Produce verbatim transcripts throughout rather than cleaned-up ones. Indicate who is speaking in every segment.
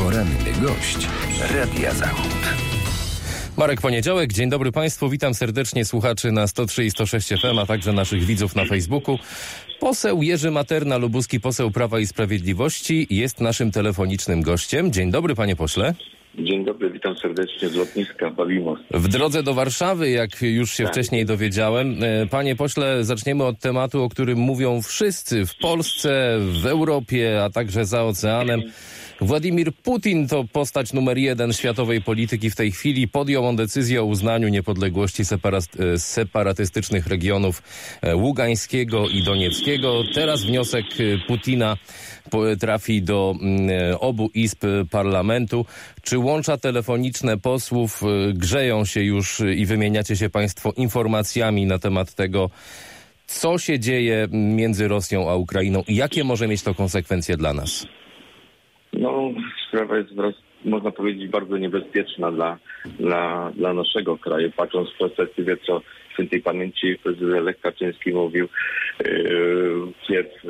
Speaker 1: Poranny gość Radia Zachód.
Speaker 2: Marek Poniedziałek, dzień dobry Państwu, witam serdecznie słuchaczy na sto trzy i sto sześć F M, a także naszych widzów na Facebooku. Poseł Jerzy Materna, lubuski poseł Prawa i Sprawiedliwości, jest naszym telefonicznym gościem. Dzień dobry, panie pośle.
Speaker 3: Dzień dobry, witam serdecznie z lotniska Bawimos.
Speaker 2: W drodze do Warszawy, jak już się tak. wcześniej dowiedziałem. Panie pośle, zaczniemy od tematu, o którym mówią wszyscy w Polsce, w Europie, a także za oceanem. Władimir Putin to postać numer jeden światowej polityki w tej chwili. Podjął on decyzję o uznaniu niepodległości separa- separatystycznych regionów Ługańskiego i Donieckiego. Teraz wniosek Putina trafi do obu izb parlamentu. Czy łącza telefoniczne posłów grzeją się już i wymieniacie się państwo informacjami na temat tego, co się dzieje między Rosją a Ukrainą i jakie może mieć to konsekwencje dla nas?
Speaker 3: No, sprawa jest, można powiedzieć, bardzo niebezpieczna dla, dla, dla naszego kraju. Patrząc w perspektywie, co świętej pamięci prezydent Lech Kaczyński mówił, yy, pierw,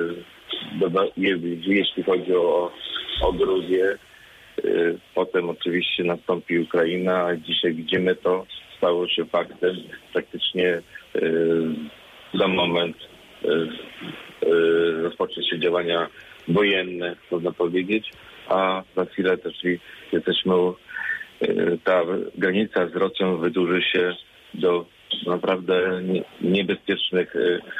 Speaker 3: yy, jeśli chodzi o, o Gruzję, yy, potem oczywiście nastąpi Ukraina, a dzisiaj widzimy to, stało się faktem. Praktycznie yy, za moment yy, yy, rozpocznie się działania wojenne, można powiedzieć, a za chwilę też jesteśmy, ta granica z Rosją wydłuży się do naprawdę niebezpiecznych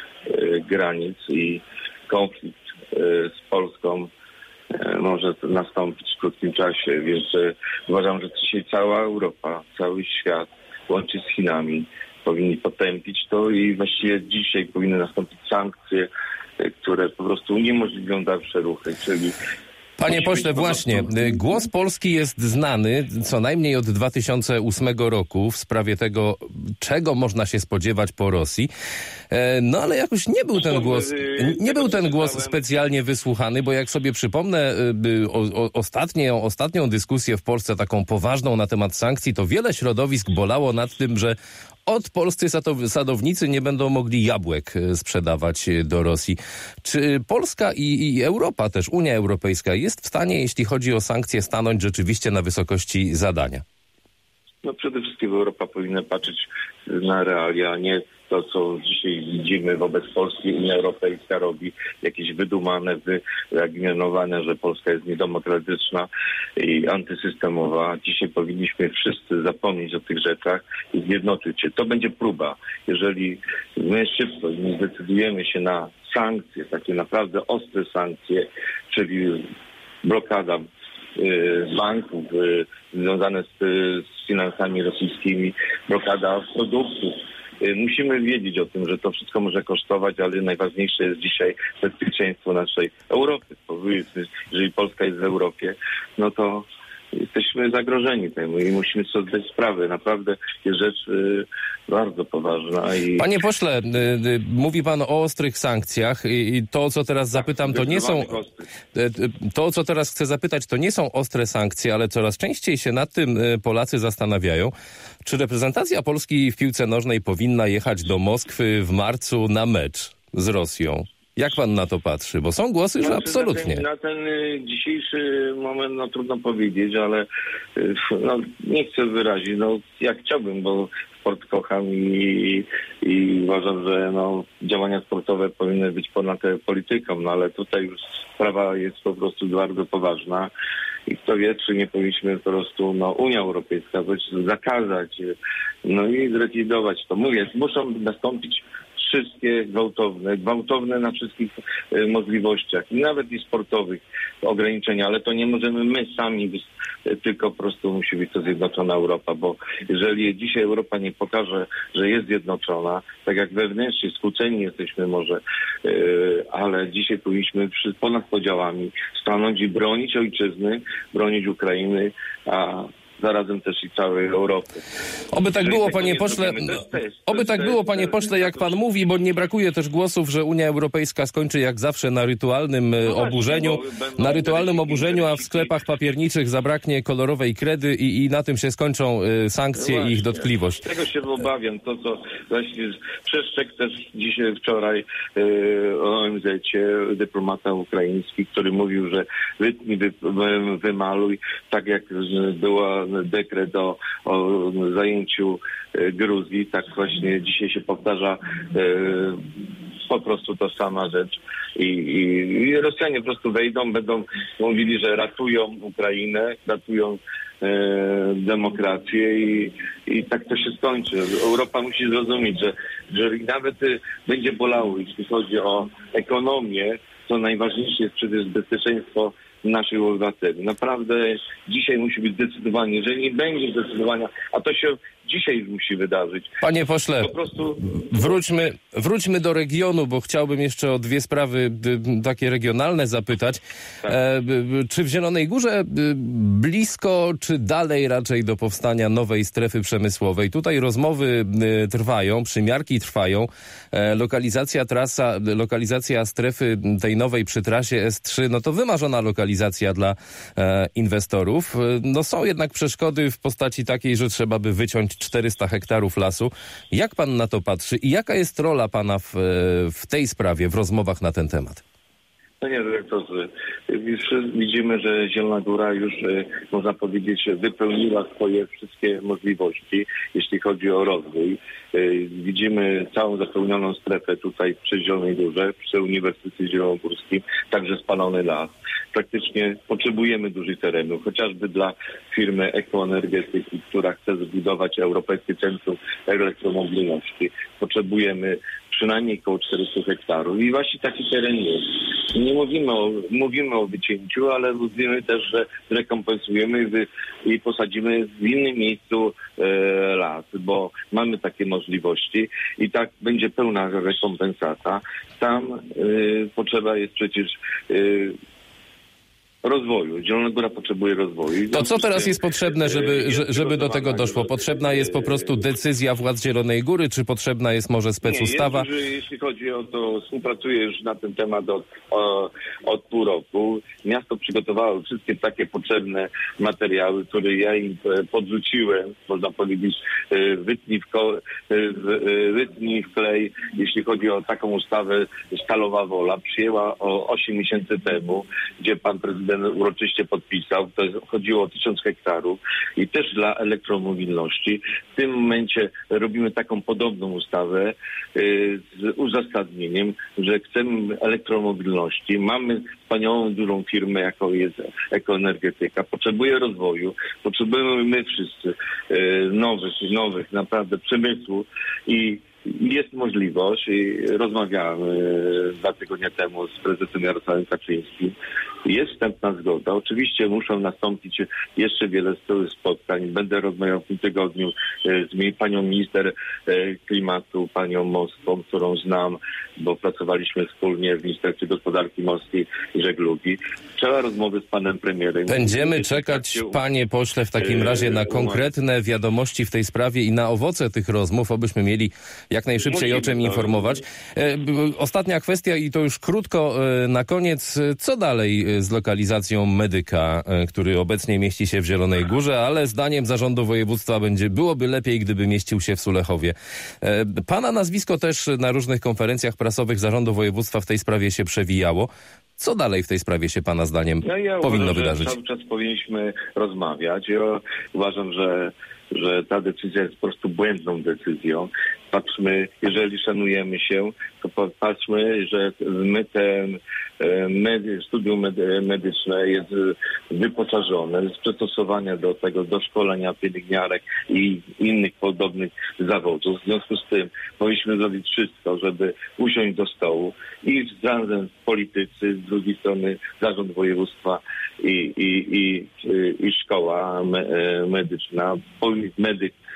Speaker 3: granic i konflikt z Polską może nastąpić w krótkim czasie, więc uważam, że dzisiaj cała Europa, cały świat łącznie z Chinami powinni potępić to i właściwie dzisiaj powinny nastąpić sankcje, które po prostu uniemożliwią dalsze ruchy, czyli...
Speaker 2: Panie pośle, właśnie, głos Polski jest znany co najmniej od dwa tysiące ósmego roku w sprawie tego, czego można się spodziewać po Rosji. No ale jakoś nie był ten głos, nie był ten głos specjalnie wysłuchany, bo jak sobie przypomnę o, o, ostatnie, ostatnią dyskusję w Polsce, taką poważną na temat sankcji, to wiele środowisk bolało nad tym, że od polscy sadownicy nie będą mogli jabłek sprzedawać do Rosji. Czy Polska i, i Europa też, Unia Europejska jest w stanie, jeśli chodzi o sankcje, stanąć rzeczywiście na wysokości zadania?
Speaker 3: No przede wszystkim Europa powinna patrzeć na realia, a nie to, co dzisiaj widzimy wobec Polski. Unia Europejska robi jakieś wydumane, wyagnowane, że Polska jest niedemokratyczna i antysystemowa. Dzisiaj powinniśmy wszyscy zapomnieć o tych rzeczach i zjednoczyć się. To będzie próba. Jeżeli my szybko nie zdecydujemy się na sankcje, takie naprawdę ostre sankcje, czyli blokada banków związane z, z finansami rosyjskimi, blokada produktów. Musimy wiedzieć o tym, że to wszystko może kosztować, ale najważniejsze jest dzisiaj bezpieczeństwo naszej Europy. Powiedzmy, jeżeli Polska jest w Europie, no to jesteśmy zagrożeni tym i musimy sobie zdać sprawę. Naprawdę jest rzecz y, bardzo poważna. I...
Speaker 2: Panie pośle, y, y, mówi pan o ostrych sankcjach i, i to, co teraz zapytam, to nie są... Y, to, co teraz chcę zapytać, to nie są ostre sankcje, ale coraz częściej się nad tym y, Polacy zastanawiają, czy reprezentacja Polski w piłce nożnej powinna jechać do Moskwy w marcu na mecz z Rosją. Jak pan na to patrzy? Bo są głosy, że absolutnie.
Speaker 3: Na ten, na ten dzisiejszy moment no trudno powiedzieć, ale no, nie chcę wyrazić. No, ja chciałbym, bo sport kocham i, i uważam, że no, działania sportowe powinny być ponad polityką, no ale tutaj już sprawa jest po prostu bardzo poważna. I kto wie, czy nie powinniśmy po prostu, no Unia Europejska zakazać, no i zrealizować to. Mówię, muszą nastąpić wszystkie gwałtowne, gwałtowne na wszystkich y, możliwościach, i nawet i sportowych ograniczenia, ale to nie możemy my sami, być, y, tylko po prostu musi być to zjednoczona Europa, bo jeżeli dzisiaj Europa nie pokaże, że jest zjednoczona, tak jak wewnętrznie skłóceni jesteśmy może, y, ale dzisiaj powinniśmy przy, ponad podziałami stanąć i bronić ojczyzny, bronić Ukrainy, a zarazem też i całej Europy.
Speaker 2: Oby tak
Speaker 3: Jeżeli
Speaker 2: było,
Speaker 3: tego
Speaker 2: panie
Speaker 3: nie
Speaker 2: pośle,
Speaker 3: zrobimy, to jest test, to
Speaker 2: oby
Speaker 3: jest
Speaker 2: tak
Speaker 3: test,
Speaker 2: było, panie pośle, jak pan mówi, bo nie brakuje też głosów, że Unia Europejska skończy jak zawsze na rytualnym
Speaker 3: No właśnie,
Speaker 2: oburzeniu,
Speaker 3: bo będą
Speaker 2: na rytualnym
Speaker 3: interesiki,
Speaker 2: oburzeniu, a w
Speaker 3: interesiki.
Speaker 2: sklepach papierniczych zabraknie kolorowej kredy i, i na tym się skończą y, sankcje
Speaker 3: No
Speaker 2: i ich
Speaker 3: właśnie.
Speaker 2: dotkliwość.
Speaker 3: Tego się obawiam, to co właśnie przeszczek też dzisiaj, wczoraj yy, o O N Z-cie dyplomata ukraiński, który mówił, że wytnij, wy, wy, wymaluj, tak jak była dekret o, o zajęciu yy, Gruzji, tak właśnie dzisiaj się powtarza yy, po prostu to sama rzecz. I, i, I Rosjanie po prostu wejdą, będą mówili, że ratują Ukrainę, ratują e, demokrację i, i tak to się skończy. Europa musi zrozumieć, że, że nawet y, będzie bolało, jeśli chodzi o ekonomię, to najważniejsze jest przecież bezpieczeństwo naszych obywateli. Naprawdę dzisiaj musi być zdecydowanie. Jeżeli nie będzie zdecydowania, a to się dzisiaj musi wydarzyć.
Speaker 2: Panie pośle,
Speaker 3: Po prostu
Speaker 2: wróćmy, wróćmy do regionu, bo chciałbym jeszcze o dwie sprawy y, takie regionalne zapytać.
Speaker 3: Tak.
Speaker 2: E, y, czy w Zielonej Górze y, blisko, czy dalej raczej do powstania nowej strefy przemysłowej? Tutaj rozmowy y, trwają, przymiarki trwają. E, lokalizacja trasa, lokalizacja strefy tej nowej przy trasie S trzy, no to wymarzona lokalizacja dla e, inwestorów. E, no są jednak przeszkody w postaci takiej, że trzeba by wyciąć czterysta hektarów lasu. Jak pan na to patrzy i jaka jest rola pana w, w tej sprawie, w rozmowach na ten temat?
Speaker 3: Panie dyrektorze, już widzimy, że Zielona Góra już, można powiedzieć, wypełniła swoje wszystkie możliwości, jeśli chodzi o rozwój. Widzimy całą zapełnioną strefę tutaj przy Zielonej Górze, przy Uniwersytecie Zielonogórskim, także spalony las. Praktycznie potrzebujemy dużych terenów, chociażby dla firmy Ekoenergetyki, która chce zbudować Europejskie Centrum Elektromobilności. Potrzebujemy przynajmniej około czterysta hektarów i właśnie taki teren jest. Nie mówimy o, mówimy o wycięciu, ale mówimy też, że rekompensujemy i, wy, i posadzimy w innym miejscu e, las, bo mamy takie możliwości i tak będzie pełna rekompensata. Tam e, potrzeba jest przecież e, rozwoju. Zielona Góra potrzebuje rozwoju.
Speaker 2: To co teraz jest potrzebne, żeby, żeby do tego doszło? Potrzebna jest po prostu decyzja władz Zielonej Góry, czy potrzebna jest może specustawa?
Speaker 3: Nie, jest, jeśli chodzi o to, współpracuję już na ten temat od, o, od pół roku. Miasto przygotowało wszystkie takie potrzebne materiały, które ja im podrzuciłem, można powiedzieć, wytnij w, ko, wytnij w klej, jeśli chodzi o taką ustawę Stalowa Wola. Przyjęła o osiem miesięcy temu, gdzie pan prezydent uroczyście podpisał. To jest, chodziło o tysiąc hektarów i też dla elektromobilności. W tym momencie robimy taką podobną ustawę y, z uzasadnieniem, że chcemy elektromobilności. Mamy wspaniałą, dużą firmę, jaką jest Ekoenergetyka. Potrzebuje rozwoju. Potrzebujemy my wszyscy y, nowych, nowych naprawdę przemysłu i jest możliwość i rozmawiałem dwa tygodnie temu z prezesem Jarosławem Kaczyńskim. Jest wstępna zgoda. Oczywiście muszą nastąpić jeszcze wiele spotkań. Będę rozmawiał w tym tygodniu z panią minister klimatu, panią Moskwą, którą znam, bo pracowaliśmy wspólnie w Ministerstwie Gospodarki Morskiej i Żeglugi. Trzeba rozmowy z panem premierem.
Speaker 2: Będziemy czekać, panie pośle, w takim razie na konkretne wiadomości w tej sprawie i na owoce tych rozmów, abyśmy mieli jak najszybciej o czym informować. Ostatnia kwestia i to już krótko na koniec. Co dalej z lokalizacją Medyka, który obecnie mieści się w Zielonej Górze, ale zdaniem zarządu województwa będzie, byłoby lepiej, gdyby mieścił się w Sulechowie. Pana nazwisko też na różnych konferencjach prasowych zarządu województwa w tej sprawie się przewijało. Co dalej w tej sprawie się pana zdaniem ja, ja powinno
Speaker 3: uważam,
Speaker 2: wydarzyć?
Speaker 3: Cały czas powinniśmy rozmawiać. Ja uważam, że, że ta decyzja jest po prostu błędną decyzją. Patrzmy, jeżeli szanujemy się, to patrzmy, że my ten medy, studium medyczne jest wyposażone, jest przystosowane do tego, do szkolenia pielęgniarek i innych podobnych zawodów. W związku z tym powinniśmy zrobić wszystko, żeby usiąść do stołu i razem politycy, z drugiej strony zarząd województwa i, i, i, i szkoła medyczna, medyk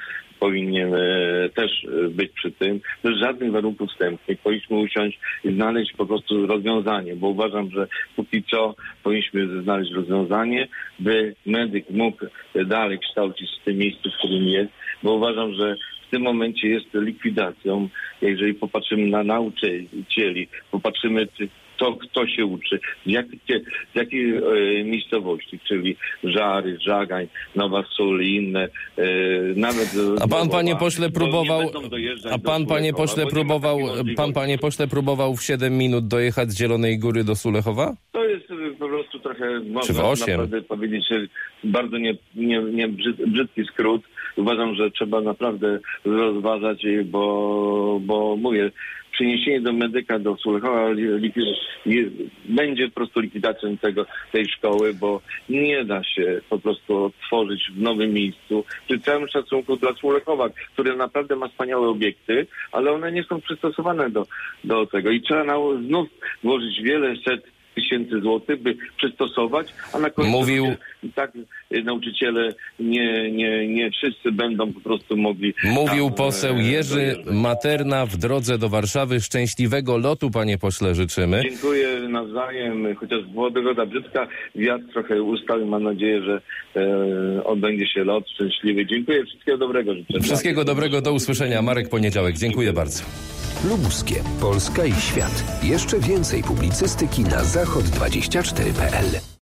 Speaker 3: powinien e, też być przy tym. Bez żadnych warunków wstępnych. Powinniśmy usiąść i znaleźć po prostu rozwiązanie, bo uważam, że póki co powinniśmy znaleźć rozwiązanie, by medyk mógł dalej kształcić w tym miejscu, w którym jest, bo uważam, że w tym momencie jest likwidacją. Jeżeli popatrzymy na nauczycieli, popatrzymy, to kto się uczy, z jakiej, z jakiej e, miejscowości, czyli Żary, Żagań, Nowa Sól i inne, e, nawet...
Speaker 2: A pan,
Speaker 3: Nowa,
Speaker 2: panie pośle, próbował... A pan, panie pośle, próbował... Pan, panie pośle, próbował w siedem minut dojechać z Zielonej Góry do Sulechowa?
Speaker 3: To jest po prostu trochę,
Speaker 2: Czy w
Speaker 3: można
Speaker 2: osiem?
Speaker 3: naprawdę powiedzieć, bardzo nie, nie, nie brzyd, brzydki skrót. Uważam, że trzeba naprawdę rozważać, bo, bo mówię, przeniesienie do medyka, do Sulechowa będzie po prostu likwidacją tego, tej szkoły, bo nie da się po prostu otworzyć w nowym miejscu. Przy całym szacunku dla Sulechowa, który naprawdę ma wspaniałe obiekty, ale one nie są przystosowane do, do tego i trzeba na, znów włożyć wiele set tysięcy złotych, by przystosować, a na końcu
Speaker 2: Mówił...
Speaker 3: i tak nauczyciele nie, nie, nie wszyscy będą po prostu mogli...
Speaker 2: Mówił
Speaker 3: tam,
Speaker 2: poseł
Speaker 3: e,
Speaker 2: Jerzy
Speaker 3: dojeżdżać.
Speaker 2: Materna w drodze do Warszawy. Szczęśliwego lotu, panie pośle, życzymy.
Speaker 3: Dziękuję nawzajem, chociaż pogoda brzydka, wiatr trochę ustał i mam nadzieję, że e, odbędzie się lot szczęśliwy. Dziękuję, wszystkiego dobrego życzę.
Speaker 2: Wszystkiego dobrego, do usłyszenia. Marek Poniedziałek, dziękuję bardzo.
Speaker 1: Lubuskie, Polska i świat. Jeszcze więcej publicystyki na zachod dwadzieścia cztery kropka p l.